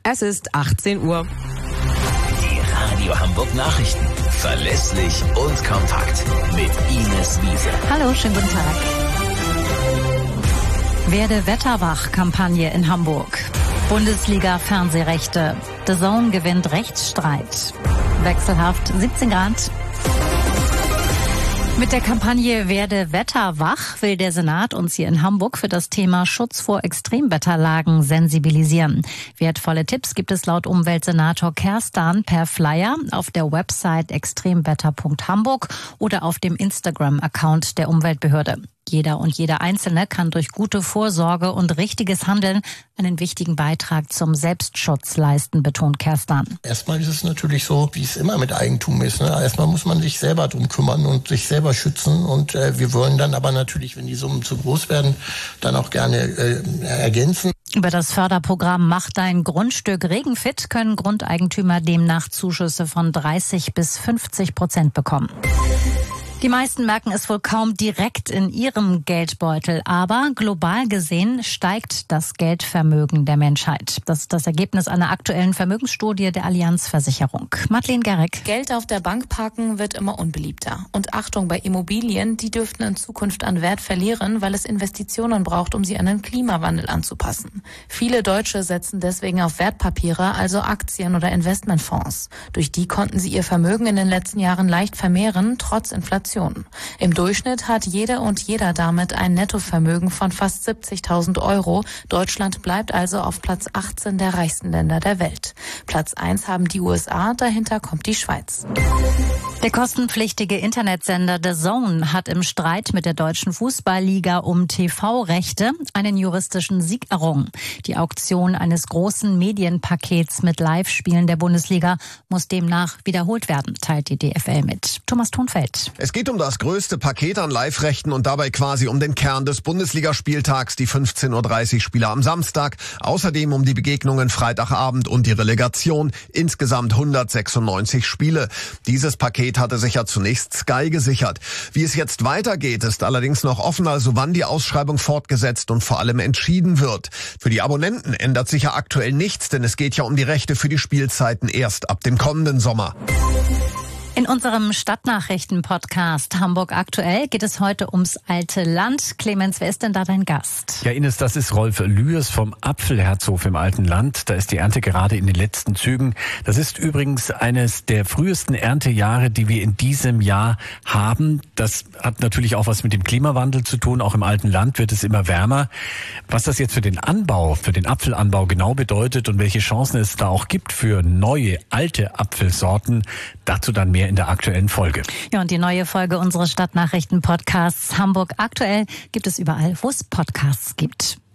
Es ist 18 Uhr. Die Radio Hamburg Nachrichten. Verlässlich und kompakt. Mit Ines Wiese. Hallo, schönen guten Tag. Werde Wetterwach-Kampagne in Hamburg. Bundesliga-Fernsehrechte. The Zone gewinnt Rechtsstreit. Wechselhaft 17 Grad. Mit der Kampagne Werde wetterwach will der Senat uns hier in Hamburg für das Thema Schutz vor Extremwetterlagen sensibilisieren. Wertvolle Tipps gibt es laut Umweltsenator Kerstan per Flyer auf der Website extremwetter.hamburg oder auf dem Instagram-Account der Umweltbehörde. Jeder und jede Einzelne kann durch gute Vorsorge und richtiges Handeln einen wichtigen Beitrag zum Selbstschutz leisten, betont Kerstan. Erstmal ist es natürlich so, wie es immer mit Eigentum ist. Erstmal muss man sich selber drum kümmern und sich selber schützen. Und wir wollen dann aber natürlich, wenn die Summen zu groß werden, dann auch gerne ergänzen. Über das Förderprogramm Mach dein Grundstück regenfit können Grundeigentümer demnach Zuschüsse von 30-50% bekommen. Die meisten merken es wohl kaum direkt in ihrem Geldbeutel, aber global gesehen steigt das Geldvermögen der Menschheit. Das ist das Ergebnis einer aktuellen Vermögensstudie der Allianz-Versicherung. Madeleine Gerrick. Geld auf der Bank parken wird immer unbeliebter. Und Achtung bei Immobilien, die dürften in Zukunft an Wert verlieren, weil es Investitionen braucht, um sie an den Klimawandel anzupassen. Viele Deutsche setzen deswegen auf Wertpapiere, also Aktien oder Investmentfonds. Durch die konnten sie ihr Vermögen in den letzten Jahren leicht vermehren, trotz Inflation. Im Durchschnitt hat jede und jeder damit ein Nettovermögen von fast 70.000 Euro. Deutschland bleibt also auf Platz 18 der reichsten Länder der Welt. Platz 1 haben die USA, dahinter kommt die Schweiz. Der kostenpflichtige Internetsender The Zone hat im Streit mit der Deutschen Fußballliga um TV-Rechte einen juristischen Sieg errungen. Die Auktion eines großen Medienpakets mit Live-Spielen der Bundesliga muss demnach wiederholt werden, teilt die DFL mit. Thomas Thunfeld. Es geht um das größte Paket an Live-Rechten und dabei quasi um den Kern des Bundesligaspieltags, die 15:30 Uhr Spiele am Samstag. Außerdem um die Begegnungen Freitagabend und die Relegation. Insgesamt 196 Spiele. Dieses Paket hatte sich ja zunächst Sky gesichert. Wie es jetzt weitergeht, ist allerdings noch offen, also wann die Ausschreibung fortgesetzt und vor allem entschieden wird. Für die Abonnenten ändert sich ja aktuell nichts, denn es geht ja um die Rechte für die Spielzeiten erst ab dem kommenden Sommer. In unserem Stadtnachrichten-Podcast Hamburg aktuell geht es heute ums alte Land. Clemens, wer ist denn da dein Gast? Ja, Ines, das ist Rolf Lührs vom Apfelherzhof im alten Land. Da ist die Ernte gerade in den letzten Zügen. Das ist übrigens eines der frühesten Erntejahre, die wir in diesem Jahr haben. Das hat natürlich auch was mit dem Klimawandel zu tun. Auch im alten Land wird es immer wärmer. Was das jetzt für den Anbau, für den Apfelanbau genau bedeutet und welche Chancen es da auch gibt für neue, alte Apfelsorten, dazu dann mehr in der aktuellen Folge. Ja, und die neue Folge unseres Stadtnachrichten-Podcasts Hamburg aktuell gibt es überall, wo es Podcasts gibt.